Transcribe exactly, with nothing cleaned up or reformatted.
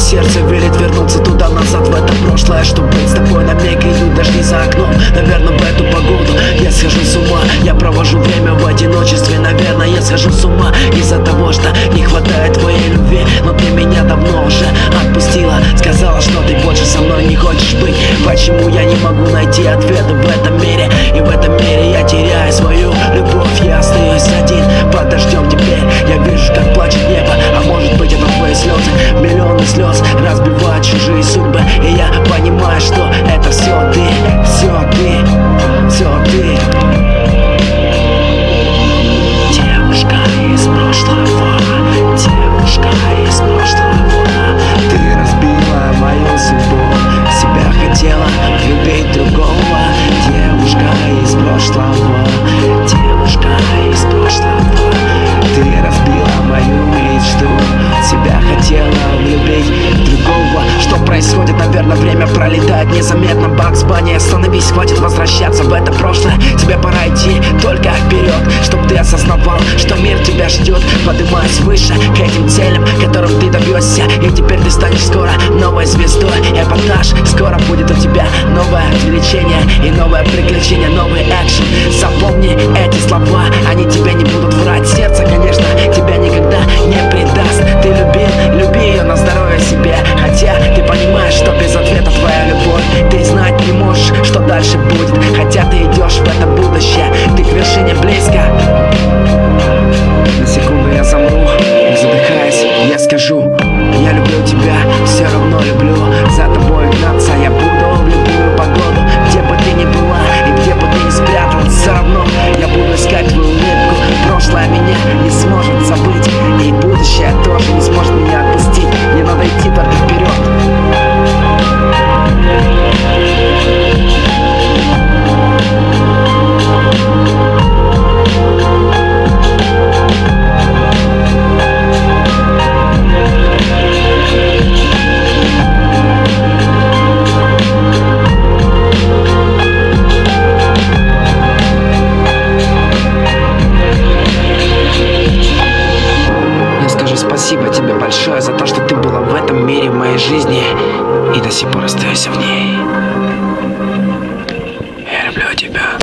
сердце велит вернуться туда-назад, в это прошлое, чтобы быть с тобой навеки. Идут дожди за окном, наверное, в эту погоду я схожу с ума. Я провожу время в одиночестве, наверное, я схожу с ума из-за того, что не хватает твоей любви. Но ты меня давно уже отпустила, сказала, что ты больше со мной не хочешь быть. Почему я не могу найти ответа в этом мире? И в этом мире я теряю свою любовь. Я остаюсь один под дождем теперь. Я вижу, как плачет небо, а может быть, это твои слезы. Миллионы слез разбивают чужие судьбы. И я понимаю, что это все ты, все ты, все ты. Девушка из прошлого, девушка из прошлого. Ты разбила мою судьбу, себя хотела любить другого. Девушка из прошлого, девушка из прошлого. Ты разбила мою мечту, себя хотела влюбить другого. Что происходит? Наверное, время пролетает незаметно. Бакс Банни, остановись, хватит возвращаться в это прошлое. Тебе пора идти только вперед, чтоб ты осознавал, что мир тебя ждет. Поднимаясь выше к этим целям, которым ты добьешься. И теперь ты станешь скоро новой звездой. Эпатаж, скоро будет у тебя новое отвлечение и новое приключение, новый экшен. Запомни эти слова, они тебе не будут врать. Сердце, конечно, тебя никогда не предаст. Ты люби, люби ее на здоровье себе. Хотя ты понимаешь, что без ответа твоя любовь. Ты знать не можешь, что дальше будет. Хотя ты идешь в это будущее, ты к вершине близко. На секунду я замру, и задыхаясь, я скажу: я люблю тебя, все равно люблю. За тобой гнаться я буду в любую погоду. Где бы ты ни была и где бы ты ни спряталась, все равно я буду искать твою улыбку. Прошлое меня не сможет забыть, и будущее тоже не сможет меня отпустить. Мне надо идти только вперед. Спасибо тебе большое за то, что ты была в этом мире, в моей жизни, и до сих пор остаешься в ней. Я люблю тебя.